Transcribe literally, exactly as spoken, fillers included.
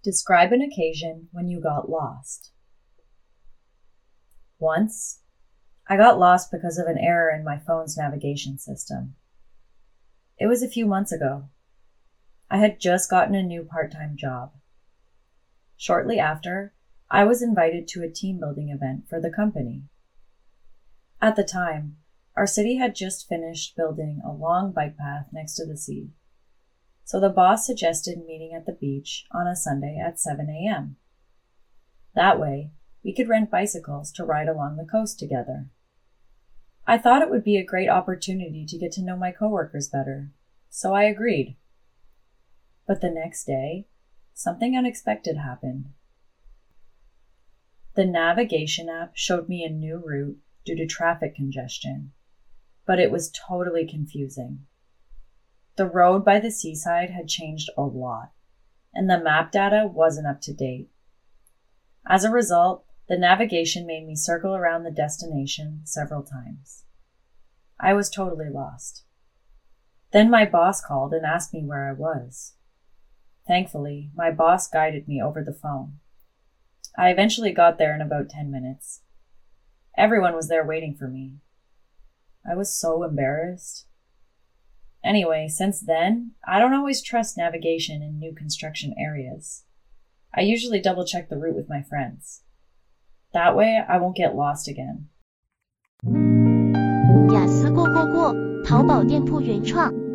Describe an occasion when you got lost. Once, I got lost because of an error in my phone's navigation system. It was a few months ago. I had just gotten a new part-time job. Shortly after, I was invited to a team building event for the company. At the time, our city had just finished building a long bike path next to the sea. So the boss suggested meeting at the beach on a Sunday at seven a.m. That way, we could rent bicycles to ride along the coast together. I thought it would be a great opportunity to get to know my coworkers better, so I agreed. But the next day, something unexpected happened. The navigation app showed me a new route due to traffic congestion, but it was totally confusing. The road by the seaside had changed a lot, and the map data wasn't up to date. As a result, the navigation made me circle around the destination several times. I was totally lost. Then my boss called and asked me where I was. Thankfully, my boss guided me over the phone. I eventually got there in about ten minutes. Everyone was there waiting for me. I was so embarrassed. Anyway, since then, I don't always trust navigation in new construction areas. I usually double check the route with my friends. That way, I won't get lost again. 雅思过过过，淘宝店铺原创。